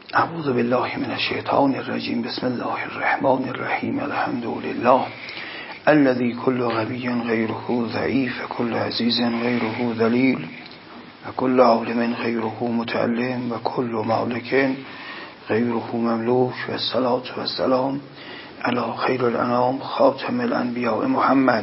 اعوذ بالله من الشیطان الرجیم. بسم الله الرحمن الرحیم. الحمد لله الذي كل غبي غيره ضعيف، كل عزيز غيره ذليل، وكل عالم غيره متعلم، وكل مالك غيره مملوك. والصلاة والسلام على خير الانام خاتم الانبیاء محمد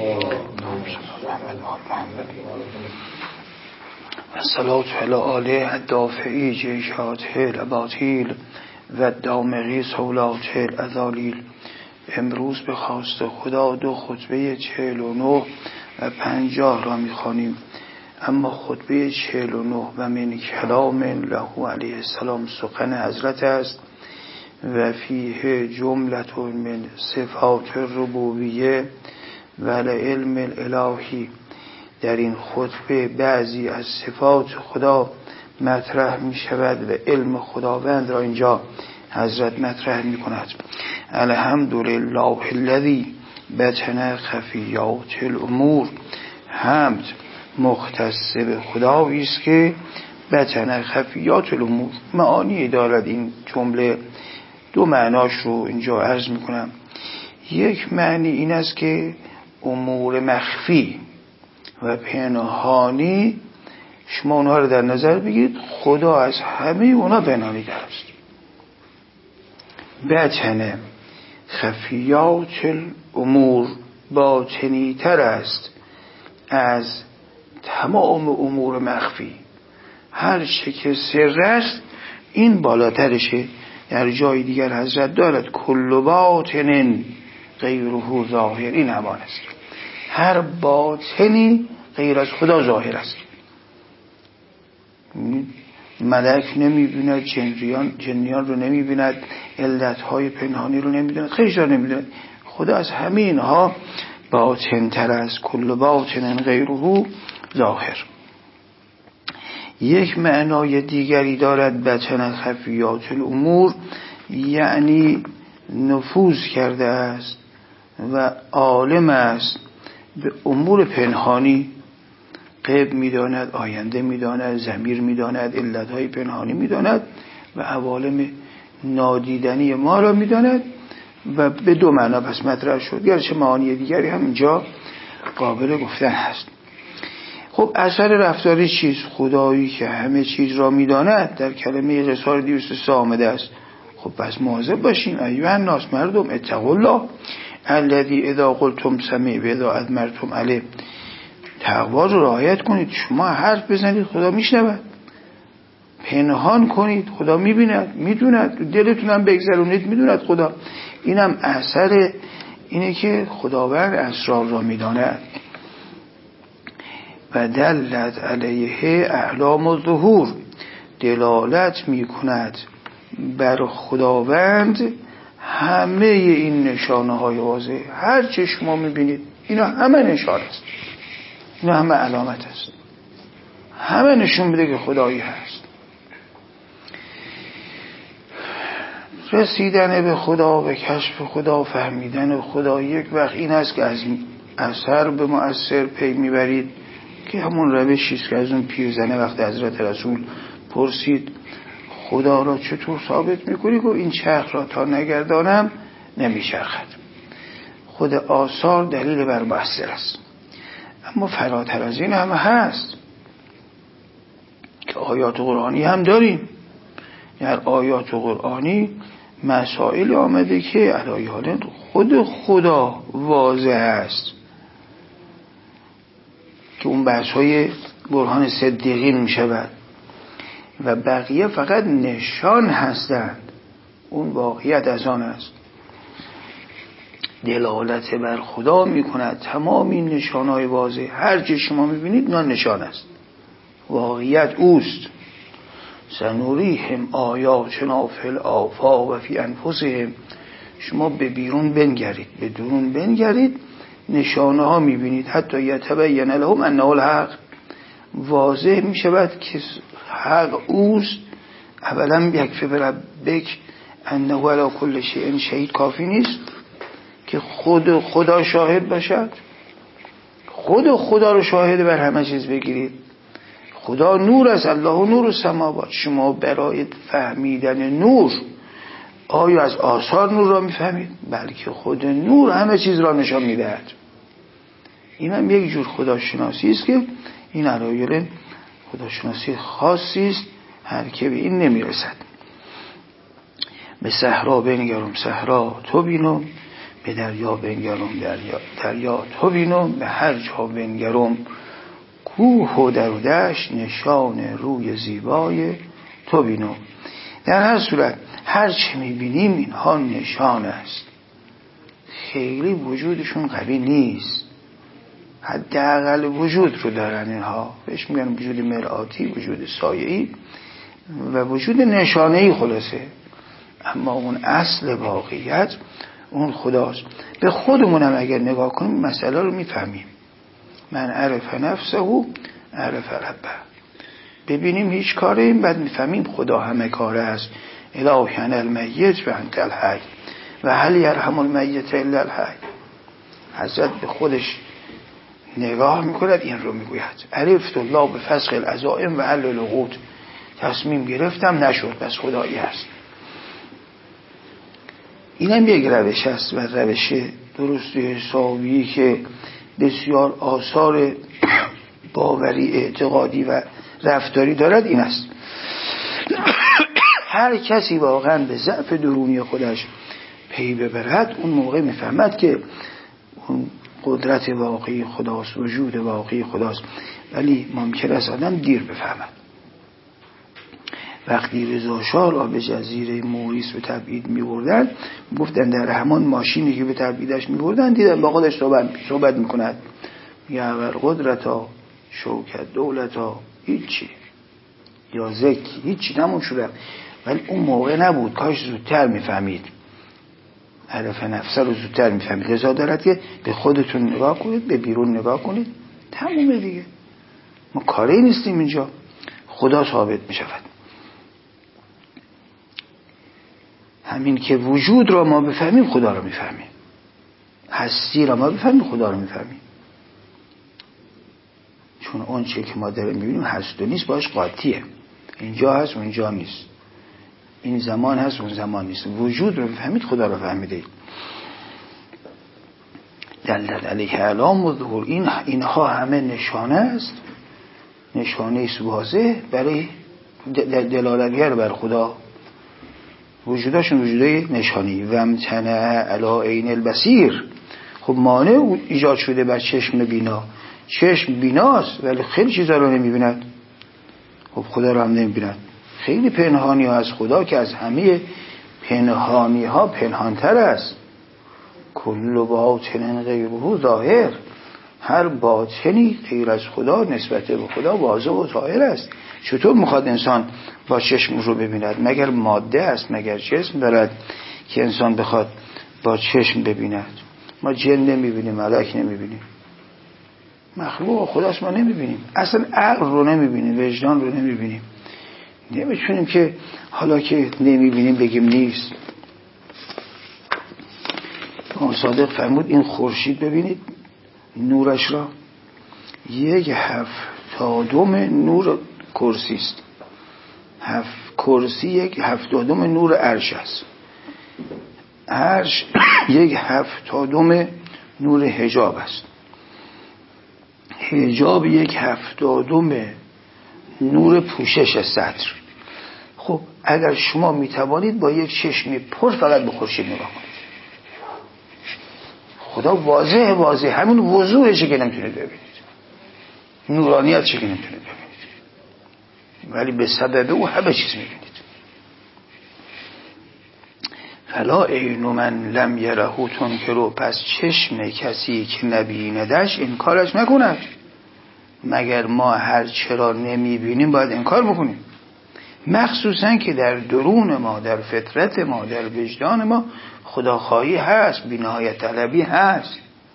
الصلاة على آله الدافعی جیشات الاباطیل و الدامغی صولات الازالیل. امروز به خواست خدا 2 خطبه 49 و 50 را میخوانیم، اما خطبه 49 و من کلام له علیه السلام سخن حضرت است و فیه جملت من صفات الربوبیه و علم الالهی. در این خطبه بعضی از صفات خدا مطرح می شود و علم خداوند را اینجا حضرت مطرح می کند. الحمدلله الذی بطن خفیات الامور. حمد مختص به خدایی است که بطن خفیات الامور معانی دارد. این جمله 2 معناش رو اینجا عرض می کنم. یک معنی این است که امور مخفی و پنهانی شما اونها رو در نظر بگیرید، خدا از همه اونا پنهانی‌تر است. بطن خفیات الامور باطنی‌تر است از تمام امور مخفی. هر چه که سر است این بالاترشه. در جای دیگر حضرت دارد کل باطن غیره ظاهر. این همان است، هر باطنی غیر از خدا ظاهر است. ملک نمی‌بیند، جنیان رو نمی‌بیند، علتهای پنهانی رو نمی‌داند، خیلی چیزا نمی‌داند. خدا از همه اینها باطن تر است. کل باطن غیره ظاهر. یک معنای دیگری دارد بطن خفیات الامور، یعنی نفوذ کرده است و عالم است به امور پنهانی. غیب می‌داند، آینده می‌داند، ضمیر می‌داند، علتهای پنهانی می‌داند و عوالم نادیدنی ما را می‌داند. و به 2 معنا پس مطرح شد، گرچه معانی دیگری هم اینجا قابل گفتن هست. خب اثر رفتاری چیست؟ خدایی که همه چیز را می‌داند در کلمه قصار 203 آمده است. خب پس مواظب باشیم ایها الناس، مردم، اتقوا الله الذی اذا قلتم سمع و اذا ادمرتم علیه. تقوا رو رعایت کنید. شما حرف بزنید خدا میشنود، پنهان کنید خدا میبیند، میدوند، دلتون هم بگذرونید میدوند خدا. اینم اثر اینه که خداوند اسرار را میداند. و دلت علیه اعلام الظهور، دلالت میکند بر خداوند همه این نشانه های واضح. هر چه شما میبینید اینا همه نشانه است، اینا همه علامت است، همه نشون میده که خدایی هست. رسیدن به خدا، به کشف خدا، فهمیدن خدا یک وقت این است که از اثر به مؤثر پی میبرید، که همون روشی است که از اون پیرزنه وقت حضرت رسول پرسید خدا را چطور ثابت میکنی؟ گفت این چرخ را تا نگردانم نمیچرخد. خود آثار دلیل بر مؤثر است. اما فراتر از این هم هست که آیات قرآنی هم داریم. در آیات قرآنی مسائل آمده که علایه خود خدا واضح است، که اون بحث‌های برهان صدیقین می شود و بقیه فقط نشان هستند. اون واقعیت از آن است. دلالت بر خدا می کند. تمام این نشانهای واضح هر چه شما می بینید اینا نشان است، واقعیت اوست. سنوریهم آیاتنا فی الآفاق و فی انفسهم. شما به بیرون بنگرید، به درون بنگرید، نشانه ها می بینید. حتی یتبین لهم انه الحق، واضح می شود که حق اوست. اولا یکفی بربک انه علی کل شیء شهید کافی نیست که خود خدا شاهد باشد. خود خدا رو شاهد بر همه چیز بگیرید. خدا نور است، الله نور السماوات. شما برای فهمیدن نور آیا از آثار نور را میفهمید؟ بلکه خود نور همه چیز را نشان میدهد. این هم یک جور خداشناسی است که این علایل خداشناسی خاصی است، هر که به این نمیرسد. به صحرا بنگرم صحرا تو بینم، به دریا بنگرم دریا تو بینم، به هر جا بنگرم کوه و در و دشت نشان روی زیبای تو بینم. در هر صورت هر چه میبینیم اینها نشان است، خیلی وجودشون قوی نیست، حداقل وجود رو دارن اینها، بهش میگن وجود مرآتی، وجود سایه‌ای و وجود نشانه‌ای خلاصه. اما اون اصل واقعیت اون خداست. به خودمونم اگر نگاه کنیم مسئله رو میفهمیم. من عرف نفسه عرف ربه. ببینیم هیچ کاریم، بعد میفهمیم خدا همه کاره است. الهی المیت و انت الحی و هل یرحم المیت الا الحی. حضرت به خودش نگاه میکند، این رو میگوید عرفت الله به فسخ العزائم و حل العقود. تصمیم گرفتم نشد، بس خدایی هست. اینم یک روش است و روش درست و حسابی که بسیار آثار باوری اعتقادی و رفتاری دارد این است. هر کسی واقعا به ضعف درونی خودش پی ببرد اون موقع میفهمد که اون قدرت واقعی خداست، وجود واقعی خداست، ولی ممکن است آدم دیر بفهمد. وقتی رضا شاه را به جزیره موریس به تبعید می‌بردن، گفتن در همان ماشینی که به تبعیدش می‌بردن دیدن با خودش صحبت می‌کند، میگه اول قدرتا شوکت دولتا هیچی یا زکی هیچی نمون شده. ولی اون موقع نبود، کاش زودتر می‌فهمید، عرف نفسه رو زودتر می‌فهمید. لذا دارد که به خودتون نگاه کنید، به بیرون نگاه کنید، تمومه دیگه. ما کاری نیستیم اینجا، خدا ثابت می‌شود. همین که وجود را ما بفهمیم خدا را میفهمیم، هستی را ما بفهمیم خدا را میفهمیم. چون اون چه که ما داریم میبینیم هست و نیست باش قاطیه، اینجا هست اونجا نیست، این زمان هست اون زمان نیست. وجود رو بفهمید خدا را فهمیدید. دلت علیه اعلام و ظهور، اینها همه نشانه است، نشانه است واضح برای دلالتگر بر خدا. وجوداشون وجودای نشانی. و امتنع علی عین البصیر، خب مانع ایجاد شده بر چشم بینا. چشم بیناست ولی خیلی چیزا رو نمیبیند، خب خدا رو هم نمیبیند. خیلی پنهانی ها از خدا که از همه پنهانی ها پنهانتر است. کل باطن غیره ظاهر، هر باطنی غیر از خدا نسبت به خدا واضح و ظاهر است. چطور میخواد انسان با چشم رو ببیند؟ مگر ماده است، مگر جسم دارد که انسان بخواد با چشم ببیند؟ ما جن نمیبینیم، ملک نمیبینیم، مخلوق خداست ما نمیبینیم، اصلا عقل رو نمیبینیم، وجدان رو نمیبینیم. نمیتونیم که حالا که نمیبینیم بگیم نیست. امام صادق فرمود این خورشید ببینید نورش را 1/7 نور کرسی است. کرسی 1/7 نور عرش است. عرش 1/7 نور حجاب است. حجاب 1/7 نور پوشش صدر. خب اگر شما میتوانید با یک چشمی پر فقط به خورشید نگاه کنید، خدا واضح همین وضوحشه که نمیتونید ببینید، نورانیت چه که نمیتونید ببینید، ولی به سبب او همه چیز میبینید. فلا عین من لم یره تنکرو، پس چشم کسی که نبیندش انکارش نکند. مگر ما هر چرا نمیبینیم باید انکار بکنیم؟ مخصوصا که در درون ما، در فطرت ما، در وجدان ما خداخواهی هست، بی‌نهایت طلبی هست.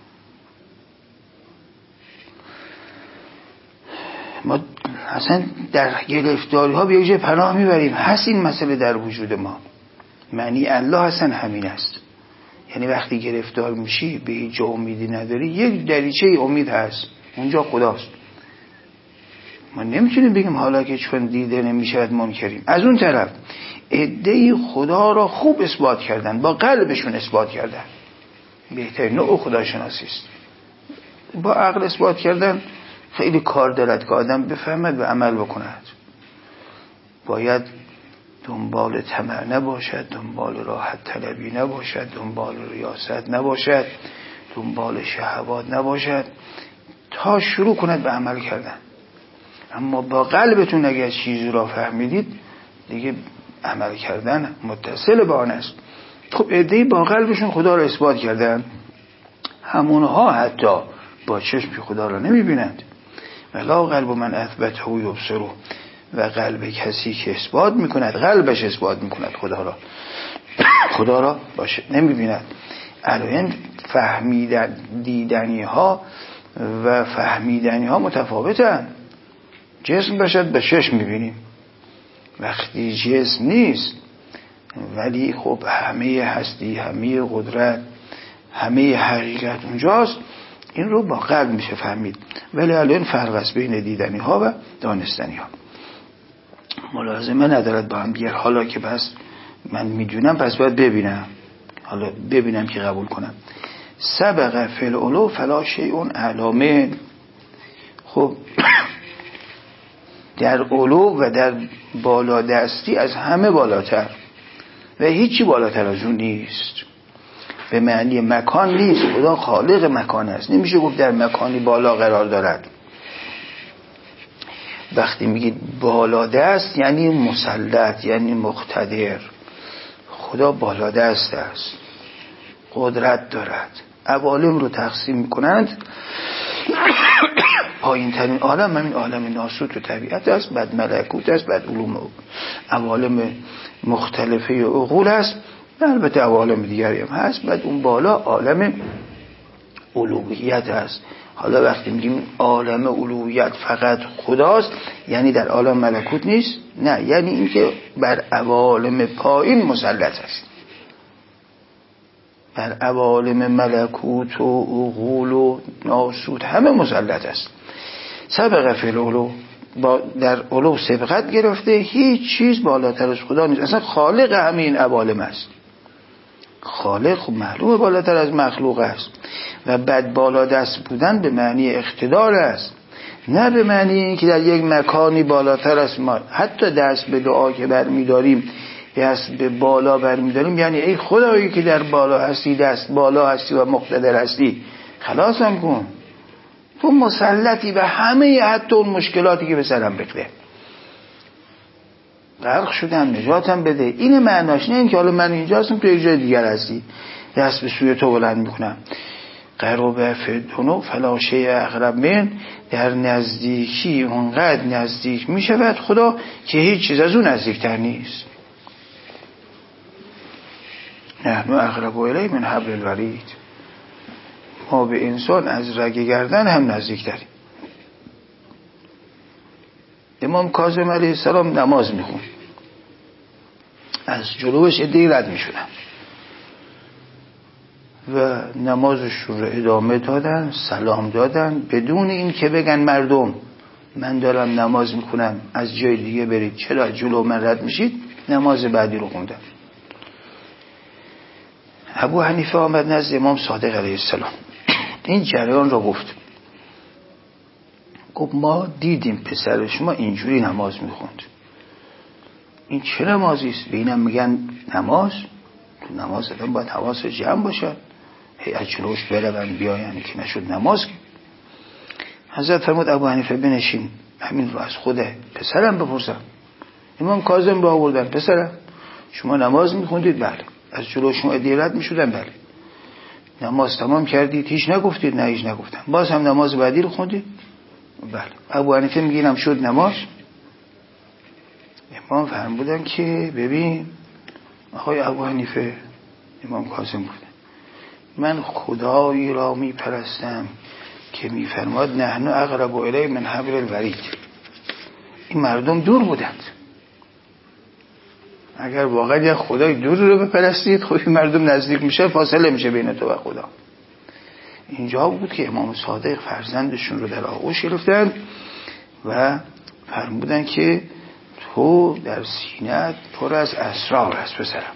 ما اصلا در گرفتاری ها به یک جای پناه میبریم. هست این مسئله در وجود ما. معنی الله اصلا همین است. یعنی وقتی گرفتار میشی به هیچ جا امیدی نداری، یک دریچه امید هست، اونجا خداست. ما نمیتونیم بگیم حالا که چون دیده نمیشود منکریم. از اون طرف عده‌ای خدا را خوب اثبات کردن، با قلبشون اثبات کردن. بهترین نوع خداشناسی است. با عقل اثبات کردن خیلی کار دارد که آدم بفهمد و عمل بکند. باید دنبال طمع نباشد، دنبال راحت طلبی نباشد، دنبال ریاست نباشد، دنبال شهوات نباشد تا شروع کند به عمل کردن. اما با قلبتون اگر چیزی را فهمیدید دیگه عمل کردن متصل به آن است. خب عده‌ای با قلبشون خدا را اثبات کردن، همونها حتی با چشم خدا را نمیبینند. ولا قلب من اثبته یبصره، و قلب کسی که اثبات میکند، قلبش اثبات میکند خدا را باشه نمیبیند. الان فهمیدن دیدنی ها و فهمیدنی ها متفاوتن. جسم باشد به چشم میبینیم، وقتی جسم نیست ولی خب همه هستی، همه قدرت، همه حقیقت اونجاست، این رو با قلب میشه فهمید. ولی الان فرق است بین دیدنی ها و دانستنی ها. ملازمه ندارد با هم دیگر. حالا که بس من میدونم پس باید ببینم، حالا ببینم که قبول کنم. سبق فی العلو فلا شیء اعلی. خب در علو و در بالا دستی از همه بالاتر و هیچی بالاتر از اون نیست. به معنی مکان نیست، خدا خالق مکان است. نمیشه گفت در مکانی بالا قرار دارد. وقتی میگید بالا دست یعنی مسلط، یعنی مقتدر. خدا بالا دست است، قدرت دارد. عوالم رو تقسیم میکنند. پایین ترین عالم همین عالم ناسوت و طبیعت است، بعد ملکوت است، بعد علوم عوالم مختلفه عقول است، البته عوالم دیگری هم هست، بعد اون بالا عالم الوهیت است. حالا وقتی میگیم عالم الوهیت فقط خداست، یعنی در عالم ملکوت نیست؟ نه، یعنی اینکه بر عوالم پایین مسلط است، بر عوالم ملکوت و عقول و ناسوت همه مسلط است. سبق فی العلو، در علو سبقت گرفته، هیچ چیز بالاتر از خدا نیست. اصلا خالق همین عوالم است. خالق خب معلومه بالاتر از مخلوق است. و بعد بالا دست بودن به معنی اقتدار است، نه به معنی اینکه در یک مکانی بالاتر است. ما حتی دست به دعا که برمی‌داریم، دست به بالا برمی‌داریم، یعنی ای خدایی که در بالا هستی، دست بالا هستی و مقتدر هستی، خلاصم کن. تو مسلطی به همه، حتی اون مشکلاتی که به سرم بکره. غرق شدم نجاتم بده. این معناش، نه اینکه حالا من اینجا هستم تو یک جای دیگر هستی، دست به سوی تو بلند میکنم. قرب فدونو فلا شیء اقرب من، در نزدیکی اونقدر نزدیک میشود خدا که هیچ چیز از اون نزدیکتر نیست. نحن اقرب الیه من حبل الورید، ما به انسان از رگ گردن هم نزدیکتریم. امام کاظم علیه السلام نماز میخون، از جلوش عده‌ای رد میشدن و نمازش رو ادامه دادن، سلام دادن، بدون این که بگن مردم من دارم نماز میخونم از جای دیگه برید، چرا جلو من رد میشید. نماز بعدی رو خوندن. ابو حنیفه آمد نزد امام صادق علیه السلام، این جریان رو گفت ما دیدیم پسر شما اینجوری نماز میخوند، این چه نمازی است؟ به اینم میگن نماز؟ تو نماز آدم باید حواس جمع باشد، از جلوش برون بیاین که نشد نماز. حضرت فرمود ابو حنیفه بنشین، همین رو از خود پسرم بپرسم. امام کاظم رو آوردن، پسرم شما نماز میخوندید؟ بله. از جلو شما عده‌ای رد میشدن؟ بله. نماز تمام کردید؟ هیچ نگفتید؟ نه هیچ نگفتم. باز هم نماز بعدی رو خوندید؟ بله. ابو حنیفه میگینم شد نماز؟ امام فرمودن که ببین آقای ابو حنیفه، امام کاظم بود، من خدایی را میپرستم که میفرماد نحن اقرب الیه من حبل الورید. این مردم دور بودند. اگر واقعا یک خدای دور رو بپرستید، خب این مردم نزدیک میشه، فاصله میشه بین تو و خدا. اینجا بود که امام صادق فرزندشون رو در آغوش گرفتن و فرمودن که تو در سینه‌ات پر از اسرار است پسرم.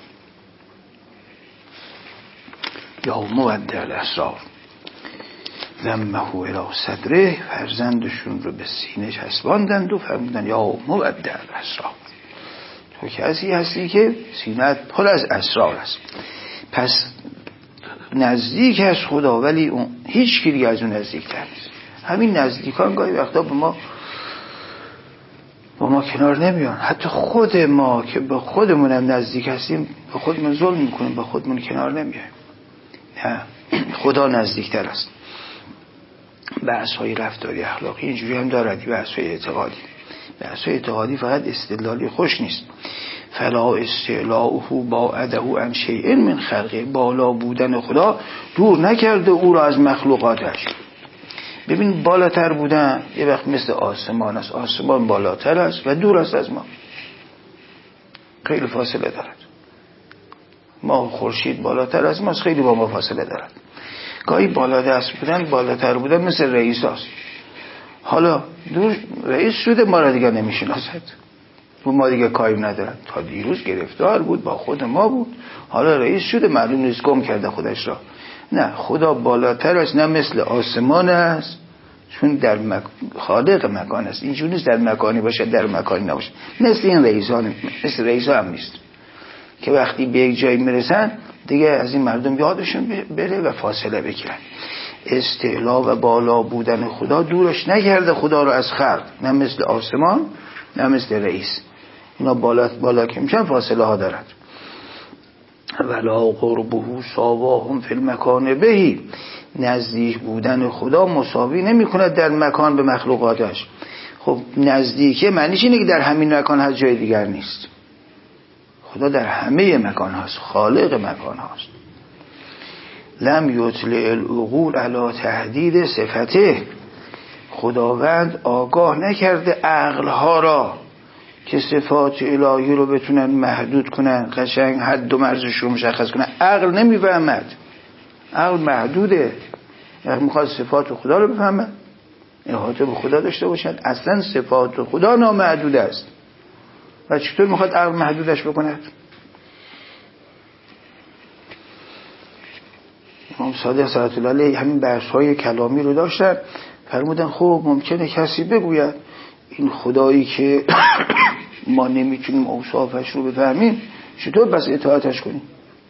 یا مودع الاسرار ضمه الی صدره، فرزندشون رو به سینه چسباندند و فرمودن یا مودع الاسرار، تو کسی هستی که سینه‌ات پر از اسرار است. پس نزدیک از خدا، ولی اون هیچ کی دیگه از اون نزدیک‌تر نیست. همین نزدیکان گاهی وقتا با ما کنار نمیان. حتی خود ما که به خودمون هم نزدیک هستیم به خودمون ظلم میکنیم، به خودمون کنار نمیایم. نه، خدا نزدیکتر است. بحث‌های رفتاری اخلاقی اینجوری هم دارد، بحث‌های اعتقادی. بحث‌های اعتقادی فقط استدلالی خوش نیست. فلا استعلاؤه باعده عن شیء من خلقه، بالا بودن خدا دور نکرده او را از مخلوقاتش. ببین بالاتر بودن یه وقت مثل آسمان است، آسمان بالاتر است و دور است از ما، خیلی فاصله دارد. ما خورشید بالاتر از ماست، خیلی با ما فاصله دارد. گاهی بالا دست بودن، بالاتر بودن مثل رئیس هست. حالا دور رئیس شده ما را دیگه نمیشناسد و ما دیگه کاری ندارد. تا دیروز گرفتار بود با خود ما بود، حالا رئیس شده معلوم نیست گم کرده خودش را. نه، خدا بالاتر است، نه مثل آسمان است، چون در خالق مکان است. اینجوری نیست در مکانی باشه در مکانی نباشه. مثل این رئیسان، مثل رئیسا هم نیست که وقتی به یک جایی میرسن دیگه از این مردم یادشون بره و فاصله بگیرن. استعلا و بالا بودن خدا دورش نکرده خدا رو از خلق، نه مثل آسمان نه مثل رئیس. اینا بالا که میشن فاصله ها دارد. ولا قربه ساواهم فی المکان بهی، نزدیک بودن خدا مساوی نمی کند در مکان به مخلوقاتش. خب نزدیکه معنیش اینه که در همین مکان هست، جای دیگر نیست. خدا در همه مکان هست، خالق مکان هست. لم یطلع العقول علی تحدید صفته، خداوند آگاه نکرده عقلها را که صفات الهی رو بتونن محدود کنن، قشنگ حد و مرزش رو مشخص کنن. عقل نمیفهمد، عقل محدوده. اگه میخواد صفات خدا رو بفهمد، احاطه به خدا داشته باشد، اصلا صفات خدا نامحدود است و چطور میخواد عقل محدودش بکند؟ امام صادق صلوات الله علیه همین بحث‌های کلامی رو داشتن. فرمودن خب ممکنه کسی بگوید این خدایی که ما نمیتونیم اوصافش رو بفهمیم چطور بس اطاعتش کنیم؟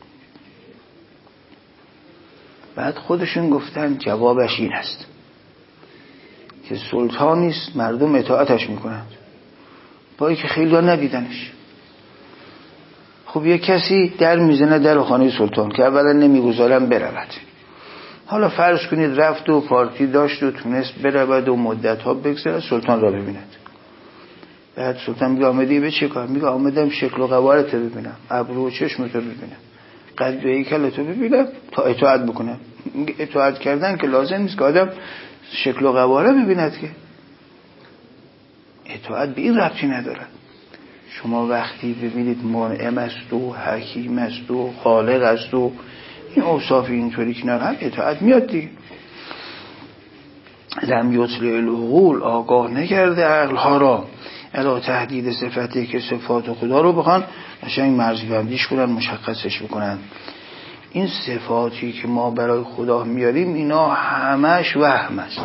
بعد خودشون گفتن جوابش این است که سلطانی است مردم اطاعتش میکنند با اینکه خیلی ها ندیدنش. خب یک کسی در میزنه در خانه سلطان که اولا نمیگذارن برود. حالا فرض کنید رفت و پارتی داشت و تونست برود و مدت ها بگذره سلطان را ببیند. بعد سلطان میگه آمدی به چه کار؟ میگه آمدم شکل و قوارت رو ببینم، ابرو و چشمت رو ببینم، قد و هیکلت رو ببینم تا اطاعت بکنم. میگه اطاعت کردن که لازم نیست که آدم شکل و قواره ببیند، که اطاعت به این ربطی ندارد. شما وقتی ببینید منعم است و حکیم است و خالق است و این اوصاف اینطوری کنار هم، اطاعت میاد دیگه. لم یطلع العقول، آگاه نکرده عقلها را الی تحدید صفتی که صفات خدا رو بخوان قشنگ مرزبندیش کنن، مشخصش بکنن. این صفاتی که ما برای خدا میاریم اینا همش وهم است.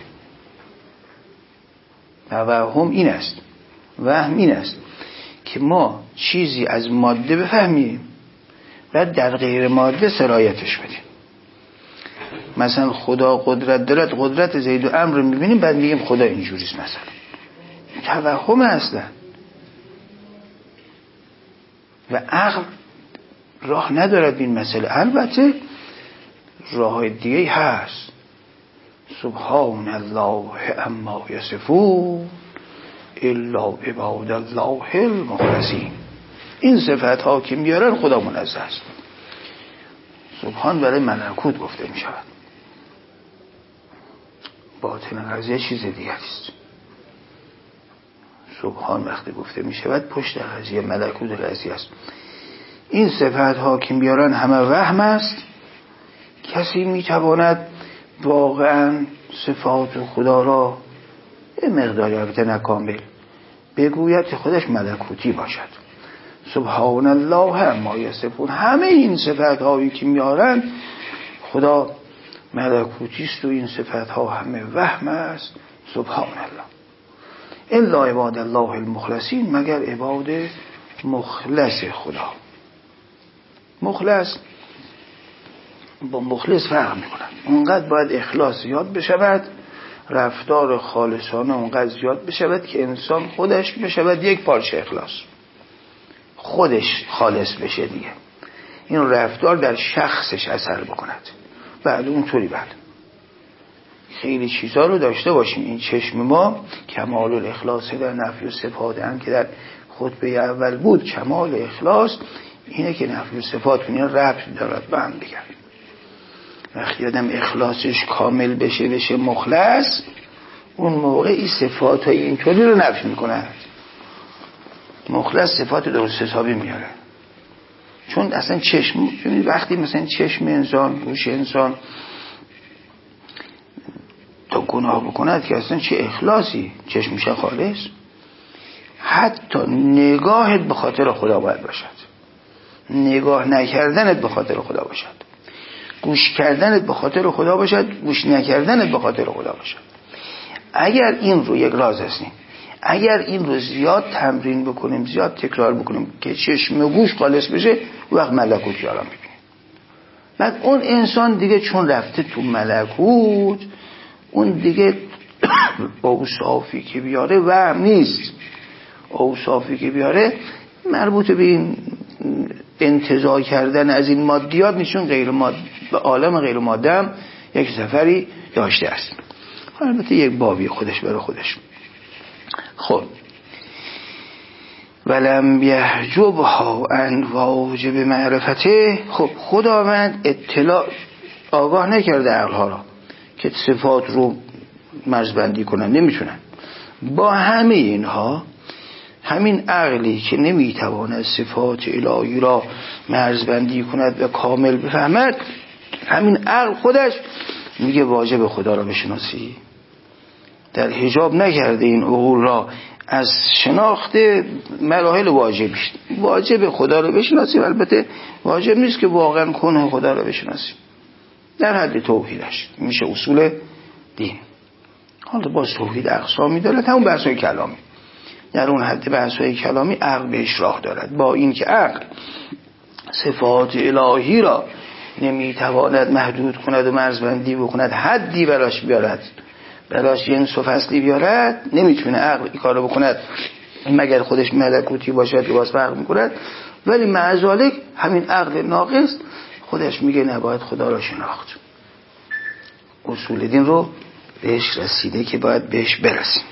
توهم این است، وهم این است که ما چیزی از ماده بفهمیم بعد در غیر ماده سرایتش بدیم. مثلا خدا قدرت دارد، قدرت زید و عمرو رو میبینیم بعد میگیم خدا اینجوریست. مثلا توهم اصلا. و عقل راه ندارد این مسئله. البته راه های دیگه هست. سبحان الله اما یصفون الا عباد الله المخلصین. این صفت ها که میارن خدا منزه است. سبحان برای ملکوت گفته می شود، باطن قضیه چیز دیگری است. سبحان وقتی گفته می شود پشت قضیه ملکوت قضیه است. این صفت ها که میارن همه وهم است. کسی می تواند واقعا صفات خدا را یه مقداری البته نکامل بگوید که خودش ملکوتی باشد. سبحان الله عما یصفون. همه این صفت هایی که میارن خدا ملکوتی است و این صفت ها همه وهم است. سبحان الله. الا عباد الله المخلصین، مگر عباد مخلص خدا. مخلص با مخلص فرق میکنن. اونقدر باید اخلاص زیاد بشود، رفتار خالصانه اونقدر زیاد بشود که انسان خودش بشود یک پارچه اخلاص، خودش خالص بشه دیگه، این رفتار در شخصش اثر بکند. بعد اونطوری بعد خیلی چیزا رو داشته باشیم. این چشم ما کمال الاخلاص در نفی و صفات، هم که در خطبه اول بود کمال اخلاص اینه که نفی و صفات اینا ربط دارد به هم دیگه. وقتی آدم اخلاصش کامل بشه مخلص، اون موقع این صفات های اینطوری رو نفی میکنه. مخلص صفات درست حسابی میاره. چون اصلا چشم، وقتی مثلا چشم انسان، گوش انسان تا گناه بکند که اصلا چه اخلاصی، چشمش خالص، حتی نگاهت به خاطر خدا باید باشد، نگاه نکردنت به خاطر خدا باشد، گوش کردنت به خاطر خدا باشد، گوش نکردنت به خاطر خدا باشد. اگر این رو، یک راز هستیم، اگر این رو زیاد تمرین بکنیم، زیاد تکرار بکنیم که چشم و گوش خالص بشه، وقت ملکوتی آرام میبینیم. بعد اون انسان دیگه چون رفته تو ملکوت، اون دیگه اوصافی که بیاره وهم نیست. اوصافی که بیاره مربوط به این انتزاع کردن از این مادیات نیشون، غیر ماده، به عالم غیر ماده هم یک سفری داشته است. البته یک بابی خودش برای خودش. خب ولم یحجبها عن واجب معرفته. خب خداوند اطلاع آگاه نکرده عقلها را که صفات رو مرزبندی کنن، نمیتونن. با همه اینها همین عقلی که نمیتواند صفات الهی را مرزبندی کند و کامل بفهمد، همین عقل خودش میگه واجب خدا را بشناسی. در حجاب نکرده این عقول را از شناخت مراحل واجبش. واجب خدا را بشناسی، البته واجب نیست که واقعا کنه خدا را بشناسی، در حد توحیدش میشه اصول دین. حالا با توحید اقسامی دارد، همون بحث‌های کلامی. در اون حد بحث‌های کلامی عقل بهش راه دارد. با این که عقل صفات الهی را نمیتواند محدود کند و مرزبندی بکند، حدی براش بیارد، براش جنس و فصلی بیارد، نمیتونه عقل این کارو بکند مگر خودش ملکوتی باشد که باز فرق میکند. ولی مع ذالک همین عقل ناقص خودش میگه نباید خدا را شناخت. اصول دین رو بهش رسیده که باید بهش برسیم.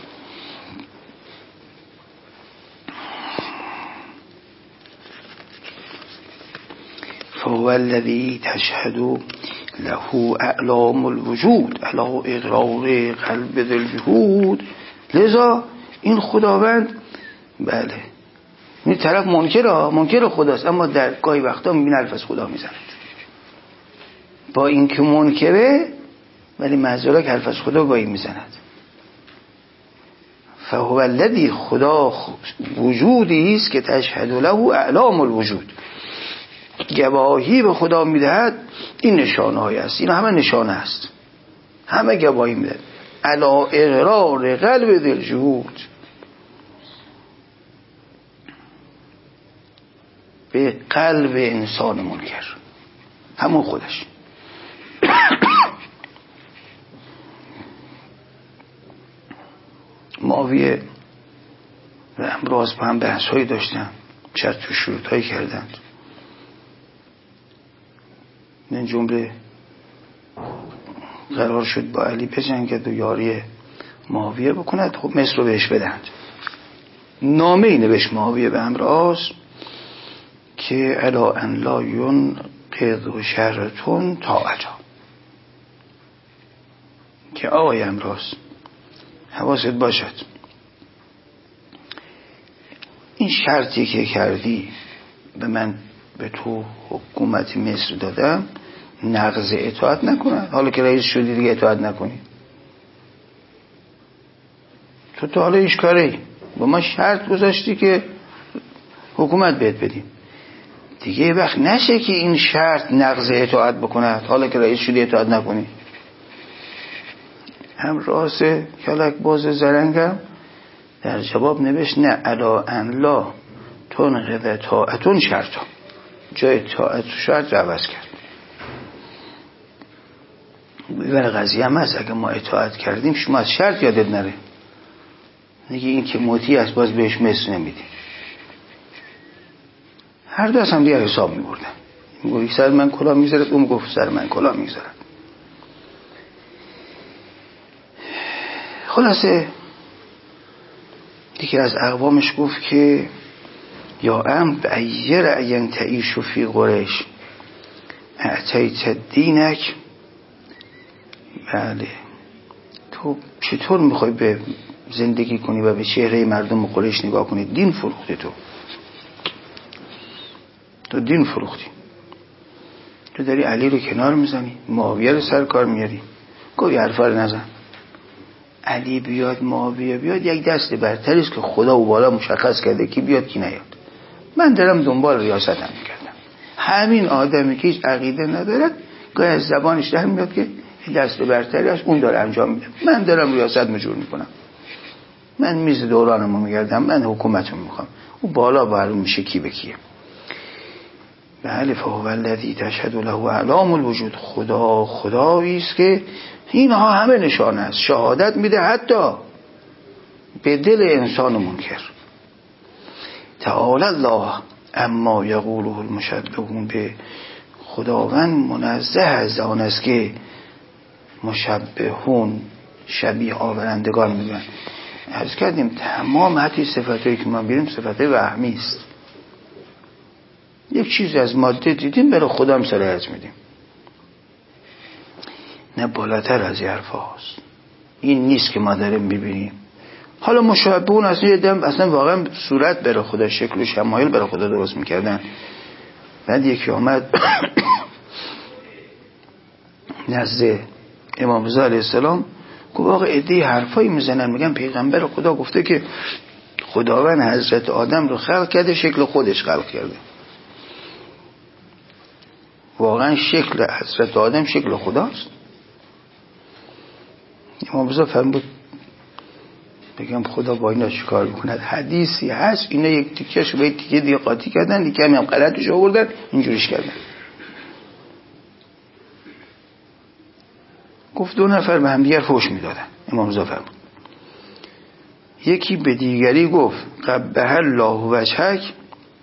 فهو الذی تشهد له اعلام الوجود علی اقرار قلب ذی الجهود. لذا این خداوند، بله، این طرف منکر خداست، اما در گاهی وقتا میبینه حرف از خدا میزند. با این که منکره ولی معذرا که حرف از خدا گاهی میزند. فهو الذی، خدا وجودی است که تشهد له اعلام الوجود، گواهی به خدا میدهد. این نشانه های است، این همه نشانه است، همه گواهی میدهد. علی اقرار قلب ذی الجهود، به قلب انسان منکر، همون خودش. معاویه و امراض با هم بحث هایی داشتن، شرط و شروط هایی کردند. من جمله قرار شد با علی بجنگد و یاری معاویه بکند. خب مصر رو بهش بدهند. نامه ای نوشت معاویه به امراض که الا ان لا ینقض شرطون طاعتا، که آقای امراض حواست باشد این شرطی که کردی به من، به تو حکومت مصر دادم، نقض اطاعت نکنه. حالا که رئیس شدی دیگه اطاعت نکنی. تو حالا ایش کاری با ما شرط گذاشتی که حکومت بهت بدیم دیگه. وقت نشه که این شرط نقض اطاعت بکند، حالا که رئیس شدی اطاعت نکنی. هم راس کلک باز زرنگم در جواب نوشت نه الا ان لا تنقض طاعتون شرطا، جای طاعت و شرط رو عوض کرد. برای قضیه هم هست اگه ما اطاعت کردیم شما از شرط یادت نره، نگه این که مطیع است باز بهش مثل نمیدیم. هر دو هم دیگه حساب میبردن، میگوی سر من کلاه میذارد، اون گفت سر من کلاه میذارد. خلاصه دیگه از اقوامش گفت که یا ام بأی رأی تعیش فی قریش اعطیت دینک. بله تو چطور میخوای به زندگی کنی و به چهره مردم قریش نگاه کنی؟ دین فروختی، تو دین فروختی. تو داری علی رو کنار میزنی، معاویه رو سر کار میاری. گوی حرفا رو نزن. علی بیاد معاویه بیاد یک دست برتری است که خدا و بالا مشخص کرده کی بیاد کی نیاد. من دارم دنبال ریاستم میکردم. همین آدمی که هیچ عقیده ندارد گاهی از زبانش در میاد که دست برتری است اون داره انجام میده. من دارم ریاست مجور میکنم، من میز دورانمو میگردم، من حکومتو میخوام. او بالا معلوم میشه کی به کیه. بله فهو الذی تشهد له اعلام الوجود. خدایی است که اینها همه نشانه است، شهادت میده حتی به دل انسان منکر. تعالی الله اما یقوله المشبهون به. خداوند منزه از آن است که مشبهون شبیه آورندگان میگن. عرض کردیم تمام حتی صفاتایی که ما بیریم صفات وهمی است. یک چیز از ماده دیدیم برای خدا هم صلاحیت میدیم، نه بالاتر از حرف هاست. این نیست که ما داریم ببینیم. حالا مشابهون اصلا واقعا صورت برای خدا، شکل و شمایل برای خدا درست میکردن. بعد یکی آمد نزد امام رضا علیه السلام گفت آقا عده‌ای حرفایی میزنن میگن پیغمبر خدا گفته که خداوند حضرت آدم رو خلق کرده شکل خودش خلق کرده. واقعا شکل حضرت آدم شکل خداست؟ امام رضا فرمود بگم خدا با اینا چیکار میکند؟ حدیثی هست اینا یک تیکه‌شو به یک تیکه دیگه قاطی کردن، دیگه هم غلطش آوردن اینجوریش کردن. گفت دو نفر به هم دیگر فحش میدادن. امام رضا فرمود یکی به دیگری گفت قبح الله وجهک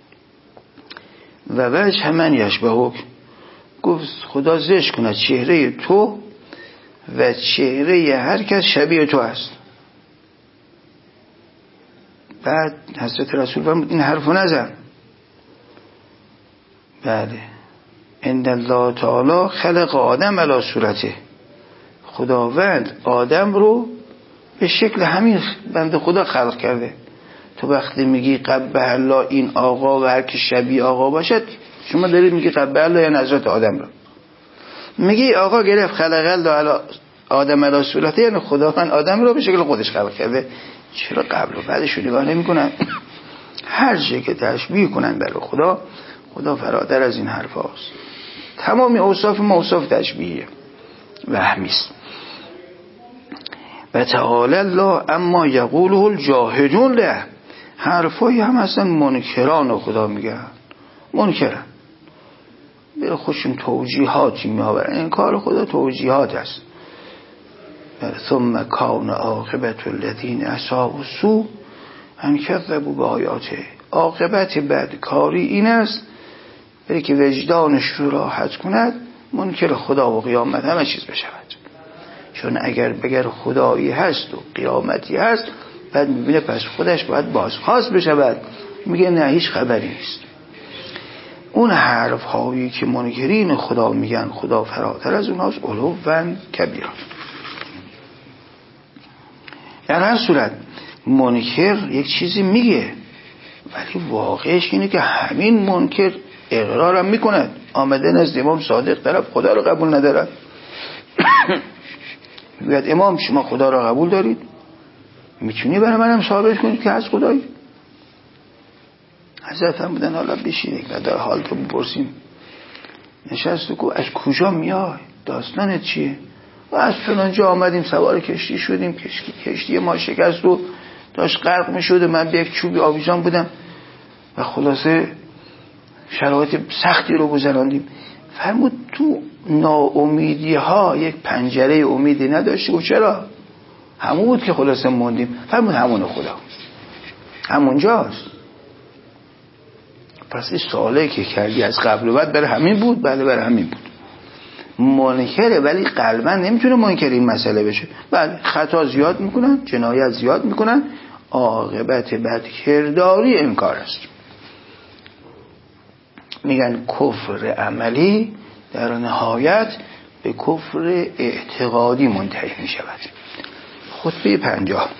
و وجه من یشبهک. گفت خدا زشت کند چهره تو و چهره هر کس شبیه تو است. بعد حضرت رسول فرمود این حرفو نزن. بله ان الله تعالی خلق آدم علی صورته. خداوند آدم رو به شکل همین بنده خدا خلق کرده. تو وقتی میگی قبح الله این آقا و هر کی شبیه آقا باشد، شما دارید میگی قبح الله یعنی حضرت آدم رو میگی آقا گرفت خلق الله علی آدم علی صورته، یعنی خداوند آدم رو به شکل خودش خلق کرده. چرا قبل و بعدش رو نگاه نمی‌کنن؟ هر چیزی که تشبیه کنن برای خدا فراتر از این حرف هاست. تمامی اوصاف ما اوصاف تشبیهیه، وهمی است. و تعالی الله اما یقوله الجاهدون له. حرفایی هم اصلا منکران خدا میگن، منکرن به خودشون توجیهاتی میآورن. این کار خدا توجیهات است. ثم کان عاقبت الذین اساءوا السوء ان کذبوا بآیاته. عاقبت بدکاری این است برای که وجدانش رو راحت کند منکر خدا و قیامت همه چیز بشود. چون اگر خدایی هست و قیامتی هست بعد میبینه پس خودش باید بازخواست بشود، میگه نه هیچ خبری نیست. اون حرف هایی که منکرین خدا میگن خدا فراتر از اونهاست، علو و کبیران. در هر صورت منکر یک چیزی میگه ولی واقعش اینه که همین منکر اقرارم میکند. آمده نزد امام صادق طرف خدا رو قبول ندارد. میگوید امام شما خدا رو قبول دارید؟ میتونی برای منم ثابت کنی که از خدایی؟ حضرت هم بودن حالا بشینید و در حال تو بپرسیم. نشست و گفت از کجا میای؟ داستانت چیه؟ و از فلان جا آمدیم، سوار کشتی شدیم، کشتی ما شکست و داشت غرق میشد، من به یک چوبی آویزان بودم و خلاصه شرایط سختی رو گذراندیم. فرمود تو ناامیدی ها یک پنجره امیدی نداشتی؟ و چرا؟ همون بود که خلاصه موندیم. فرمود همون خدا همونجاست. پس این سوالی که کردی از قبل و بعد برای همین بود؟ بله برای همین بود. منکره ولی قلبا نمیتونه منکر این مسئله بشه. بله خطا زیاد میکنن، جنایت زیاد میکنن، عاقبت بدکرداری انکار است. میگن کفر عملی در نهایت به کفر اعتقادی منتهی میشود. خطبه 50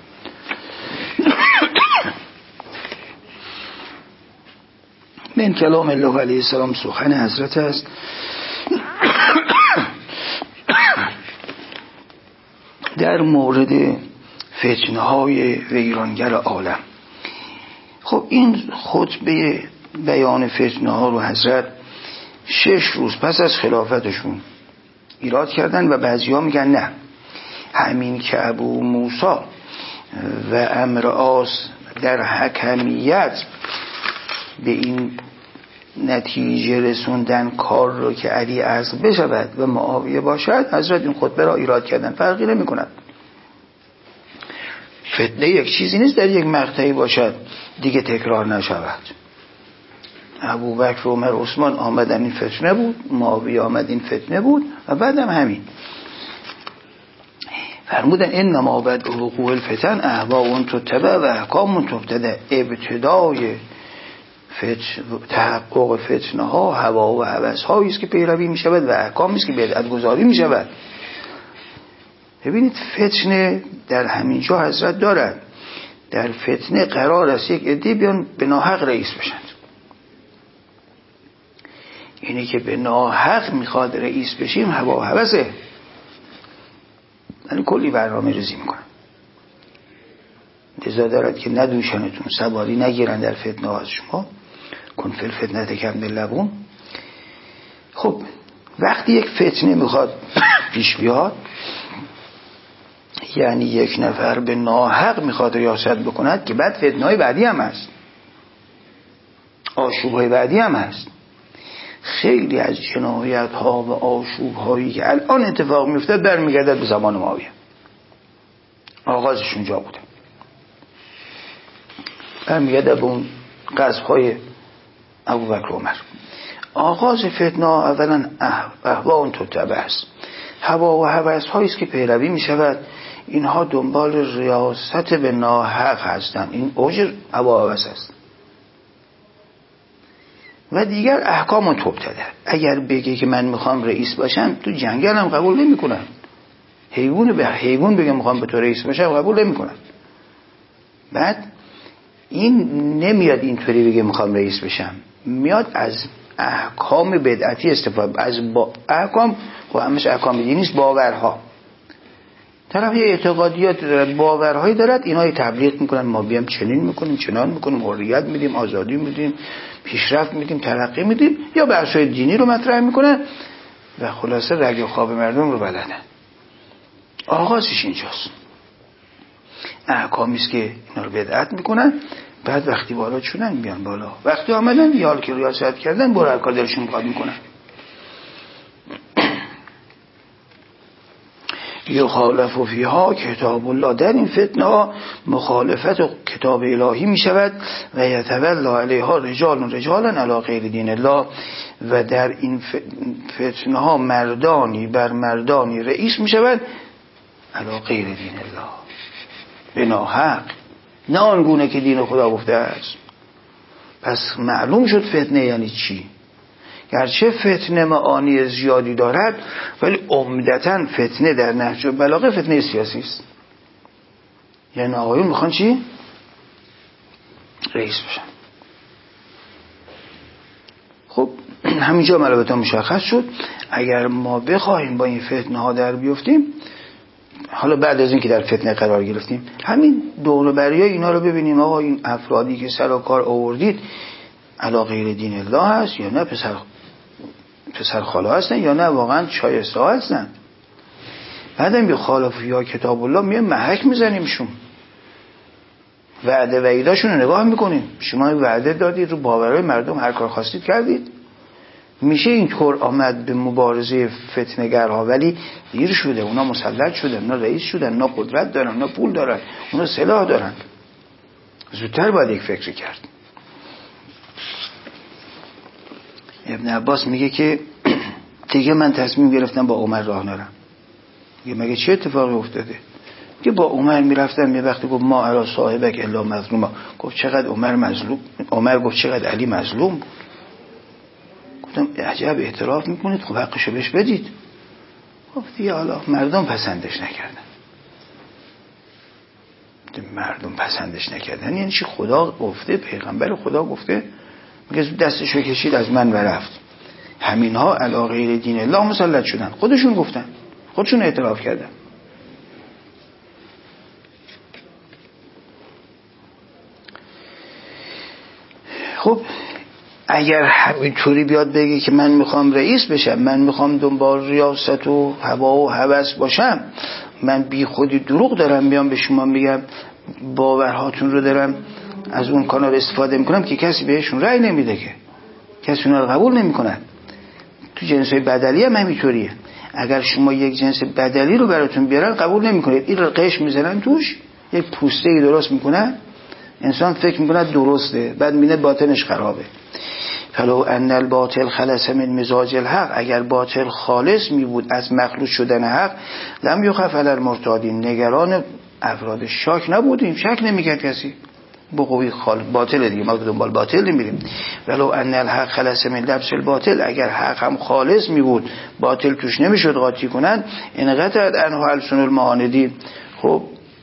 من کلام الله علیه السلام، سخن حضرت است در مورد فتنه های ویرانگر عالم. خب این خطبه بیان فتنه ها رو حضرت 6 روز پس از خلافتشون ایراد کردن و بعضی ها میگن نه، همین که ابو موسی و عمرو عاص در حکمیت به این نتیجه رسوندن کار رو که علی عزل بشود و معاویه باشد، حضرت این خطبه را ایراد کردن. فرقی نمی کند. فتنه یک چیزی نیست در یک مقطعی باشد دیگه تکرار نشود. ابوبکر و عمر عثمان آمدن این فتنه بود، معاویه آمد این فتنه بود و بعدم همین. فرمودن انما بعد وقوع الفتن اهواء تتبع و احکام تبتدع. ابتدای تحقق فتنه ها هوا و هوس هایی است که پیروی می شود و احکامی است که بدعت گذاری می شود. ببینید فتنه در همین جا حضرت دارد. در فتنه قرار است یک عده بیان به ناحق رئیس بشند. اینی که به ناحق میخواد رئیس بشیم هوا و هوسه. من کلی برنامه ریزی میکنم. لذا دارد که ندوشنتون، سواری نگیرن در فتنه ها از شما. کن فی الفتنه کم لبون. خب وقتی یک فتنه میخواد پیش بیاد، یعنی یک نفر به ناحق میخواد ریاست بکند، که بعد فتنه های بعدی هم هست، آشوب های بعدی هم هست. خیلی از جنایت ها و آشوب هایی که الان اتفاق میفته برمیگردد به زمان معاویه. آغازشون جا بوده، برمیگردد به اون غزو های ابوبکر و عمر. آغاز فتنه اولا اهواء تتبع است. هوا و هوس هایی است که پیروی می شود. اینها دنبال ریاست به ناحق هستند. این اوج هوا و هوس است. و دیگر احکام تبتدع. اگر بگه که من میخوام رئیس باشم، تو جنگل هم قبول نمی کنن. حیوان به حیوان بگه میخوام به تو رئیس باشم قبول نمی کنن. بعد این نمیاد اینطوری بگه میخوام رئیس بشم، میاد از احکام بدعتی استفاده. از احکام و همش احکام دینی نیست، باورها. طرف یه اعتقادیات دارد، باورهایی دارد، اینها تبلیغ میکنن. ما بیام چنین میکنیم، چنان میکنیم، حریت میدیم، آزادی میدیم، پیشرفت میدیم، ترقی میدیم، یا بحث‌های دینی رو مطرح میکنن و خلاصه رگ و خواب مردم رو بلدن. آغازش اینجاست. احکامی است که اینا رو بدعت میکنن. بعد وقتی بالا چونن میان بالا، وقتی آمدن یال که ریاست کردن برو هر کار دلشون میخواد میکنن. یخالف فیها کتاب الله. در این فتنه ها مخالفت و کتاب الهی می شود. و یتولا علیها رجالا علی غیر دین الله. و در این فتنه ها مردانی بر مردانی رئیس می شود علی غیر دین الله، به ناحق، نه آنگونه که دین خدا گفته است. پس معلوم شد فتنه یعنی چی. گرچه فتنه معانی زیادی دارد، ولی عمدتاً فتنه در نهج البلاغه فتنه سیاسی است. یعنی آقایون میخوان چی؟ رئیس بشن. خب همینجا ملابطا مشخص شد. اگر ما بخواهیم با این فتنه ها در بیفتیم، حالا بعد از این که در فتنه قرار گرفتیم، همین دور و بریای اینا رو ببینیم آقا این افرادی که سر و کار آوردید علی غیر دین الله هست یا نه پسر خاله هستن یا نه واقعا شایسته هستن. بعدم بی خالف یا کتاب الله میه محک میزنیمشون، وعده وعیداشون رو نگاه میکنیم. شما وعده دادید رو باورهای مردم هر کار خواستید کردید. میشه اینطور آمد به مبارزه فتنه‌گرها، ولی دیر شده. اونا مسلط شدن، اونا رئیس شدن، اونا قدرت دارن، اونا پول دارن، اونا سلاح دارن. زودتر باید یک فکری کرد. ابن عباس میگه که دیگه من تصمیم گرفتم با عمر راه نرم. مگه چه اتفاقی افتاده؟ که با عمر میرفتم یه وقتی گفت ما علی صاحبک الا مظلوما، گفت چقدر عمر مظلوم. عمر گفت چقدر علی مظلوم بود. گفتم عجب اعتراف میکنید، خب حقشو بهش بدید. گفت دیگه حالا مردم پسندش نکردن. مردم پسندش نکردن یعنی چی؟ خدا گفته، پیغمبر خدا گفته، میگه دستشو کشید از من و رفت. همینها علی غیر دین الله مسلط شدن، خودشون گفتن، خودشون اعتراف کردن. خب اگر همینطوری بیاد بگی که من میخوام رئیس بشم، من میخوام دنبال ریاست و هوا و هوس باشم، من بی خودی دروغ دارم بیام به شما میگم باورهاتون رو دارم از اون کانال استفاده میکنم، که کسی بهشون رأی نمیده، که کسی اونا رو قبول نمیکنه. تو جنسای بدلی هم همینطوریه. اگر شما یک جنس بدلی رو براتون بیارن قبول نمیکنید، این رو قش میزنن توش، یک پوسته‌ای درست میکنن، انسان فکر میکنه درسته، بعد میبینه باطنش خرابه. فلو ان الباطل خلص من مزاج الحق، اگر باطل خالص می بود از مخلوط شدن حق، لم یخف علی المرتادین، نگران افراد شاک نبودیم، شک نمیکرد کسی. بقوی باطل دیگه، ما دنبال باطل نمیریم. ولو ان الحق خلص من لبس الباطل، اگر حق هم خالص می بود باطل توش نمیشد قاطی کنن، انقطعت عنه السن المعاندین، خب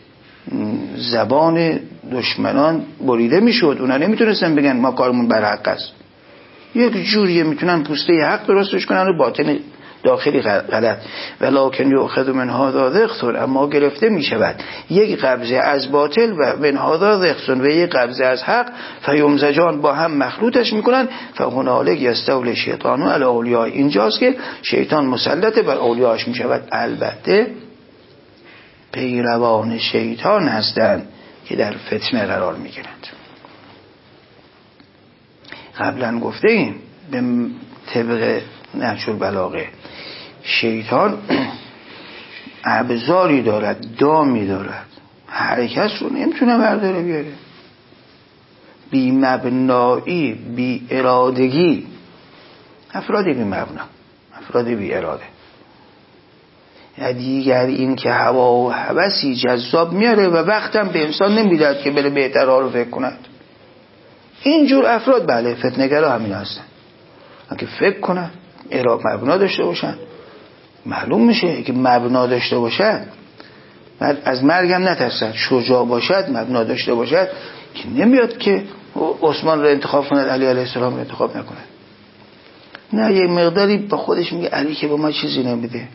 زبان دشمنان بریده میشد، اونا نمیتونستن بگن ما کارمون بر حق است. یک جوریه میتونن پوسته حق درستش کنن و باطن داخلی غلط. ولکن یؤخذ من هذا ذخر، اما گرفته میشود یک قبضه از باطل و من هذا ذخر و یک قبضه از حق، فیمزجان با هم مخلوطش میکنن، فهنالک یستولی الشیطان علی اولیاء، اینجاست که شیطان مسلط بر اولیاءش میشود. البته پیروان شیطان هستند که در فتنه قرار میگیرند. قبلا گفته ایم به طبق نهج البلاغه شیطان ابزاری دارد، دامی دارد، حرکت رو نمیتونه برداره بیاره. بی مبنایی، بی ارادگی، افراد بی مبنا، افراد بی اراده. دیگر این که هوا و هوسی جذاب میاره و وقتم به انسان نمیداد که بره بهترها رو فکر کند. اینجور افراد بله فتنه‌گرا همین هستن، اگه فکر کنن مبنا داشته باشن، معلوم میشه که مبنا داشته باشد، بعد از مرگم نترسد، شجاع باشد، مبنا داشته باشد، که نمیاد که عثمان رو انتخاب کند، علی علیه السلام رو انتخاب نکند. نه، یه مقداری با خودش میگه علی که به ما چیزی نمیده،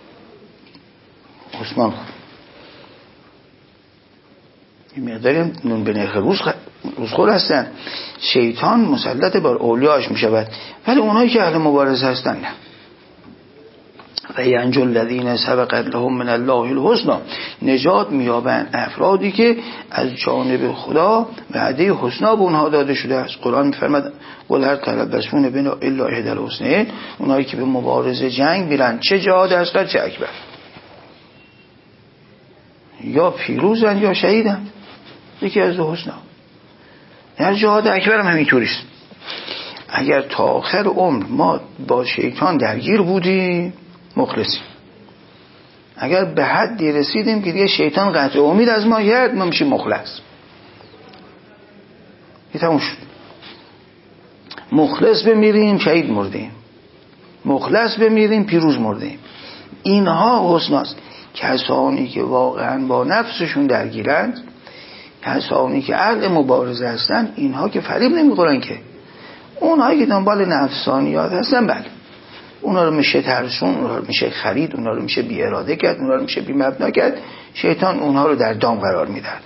عثمان یه مقداری نون به نرخ روزخور هستن. شیطان مسلط بر اولیاش میشود، ولی اونایی که اهل مبارزه هستن نه. و ینجو الذین سبقت لهم من الله الحسنی، نجات مییابند افرادی که از جانب خدا وعده حسنا به اونها داده شده است. قرآن میفرماد قل هل تربصون بنا الا احدی الحسنیین، اونایی که به مبارزه جنگ میرن، چه جهاد اصغر چه اکبر، یا پیروزن یا شهیدن، یکی از دو حسنا. در جهاد اکبر هم همینطوریست. اگر تا آخر عمر ما با شیطان درگیر بودیم مخلصیم، اگر به حدی رسیدیم که دیگه شیطان قطع امید از ما کرد، ما میشیم مخلص. یه تموم شد. مخلص بمیریم شهید مردیم، مخلص بمیریم پیروز مردیم. اینها حسناست. کسانی که واقعا با نفسشون درگیرند، کسانی که اهل مبارزه هستن، اینها که فریب نمیخورن که. اونهایی که دنبال نفسانیات هستن بله، اونا رو میشه ترسون، اونا رو میشه خرید، اونا رو میشه بی اراده کرد، اونا رو میشه بی مبنا کرد. شیطان اونها رو در دام قرار میدن.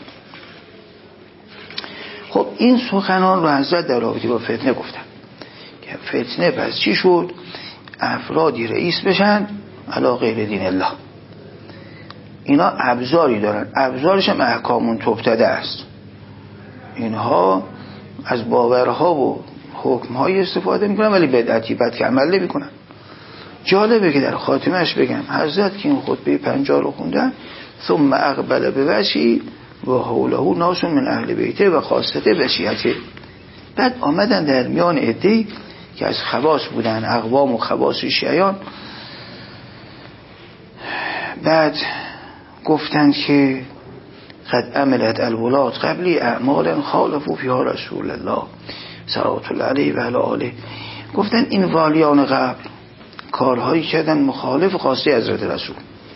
خب این سخنان رو حضرت در رابطه با فتنه گفتن که فتنه پس چی شد؟ افرادی رئیس بشن علی غیر دین الله. اینا ابزاری دارن، ابزارش هم احکامون تبتده است. اینها از باورها و حکمهای استفاده میکنن ولی بدعتی بد که عمل نمیکنن. جالبه که در خاتمش بگم حضرت که این خطبه 50 رو خوندن ثم اقبل بوجهی و حوله ناس من اهل بیته و خاصته و شیعته. بعد آمدن در میان عده‌ای که از خواص بودن، اقوام و خواص شیعیان، بعد گفتن که قد عملت الولاد قبلی اعمالا خالفوا فیها رسول الله صلوات الله علیه و علی آله. گفتن این والیان قبل کارهایی کردن مخالف خواسته حضرت رسول.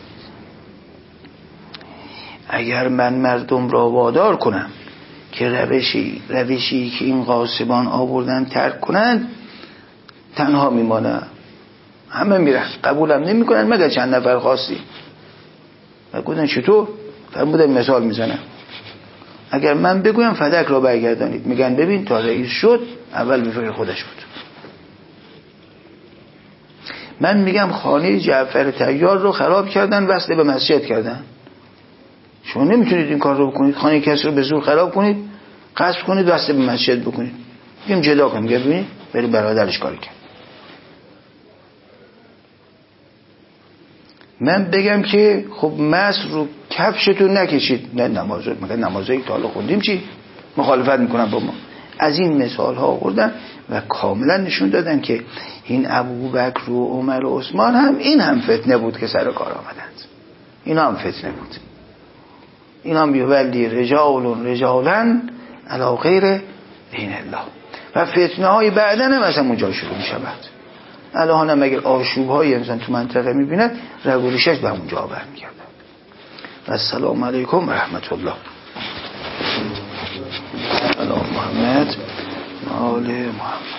اگر من مردم را وادار کنم که روشی که این غاصبان آوردن ترک کنند، تنها میمانم، همه میرن، قبولم نمی کنن مگر چند نفر خواستی. و گفتن چطور؟ فرمودن مثال میزنم، اگر من بگویم فدک را برگردانید، میگن ببین تا رئیس شد اول به فکر خودش بود. من میگم خانه جعفر طیار رو خراب کردن، وصل به مسجد کردن، شما نمیتونید این کار رو بکنید، خانه کسی رو به زور خراب کنید، غصب کنید، وصل به مسجد بکنید. میگم جدا کنیم، میگم ببینید بری برادرش کاری کرد. من بگم که خب مس رو کفشتون نکشید، نه نماز رو، مگه نمازایی که حالا خوندیم چی؟ مخالفت میکنن با ما. از این مثال ها آوردن و کاملا نشون دادن که این ابوبکر و عمر و عثمان هم این هم فتنه بود که سر کار آمدند. اینا هم فتنه بود. اینا هم بیولی رجالا علی غیر دین الله. و فتنه های بعدن هم از همون جا شروع می شود. الان هم اگر آشوب های مثلا تو منطقه می بیند رگولیشش به همون جا برمی گردن. و السلام علیکم و رحمت الله. سلام محمد آل محمد.